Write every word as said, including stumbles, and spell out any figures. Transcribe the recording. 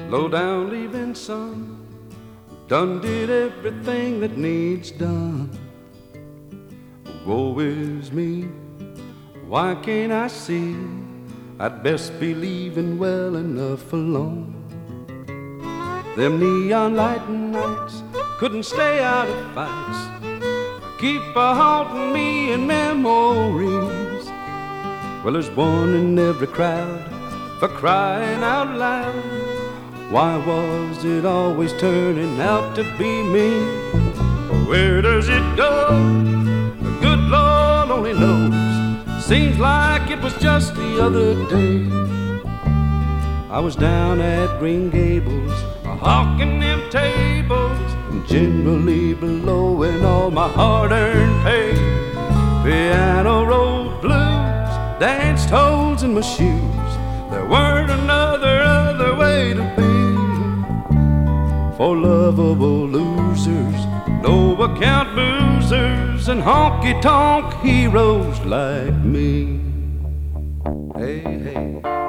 low down leaving son, done did everything that needs done. Woe is me, why can't I see I'd best be leaving well enough alone? Them neon lighting nights couldn't stay out of fights, keep a haunting me in memories. Well, there's one in every crowd for crying out loud. Why was it always turning out to be me? Where does it go? The good Lord only knows. Seems like it was just the other day. I was down at Green Gables, a-hawking them tables, and generally blowing all my hard-earned pay. Piano rolled blues, danced holes in my shoes. There weren't another other way to be. For lovable losers, no-account boozers, and honky-tonk heroes like me. Hey, hey.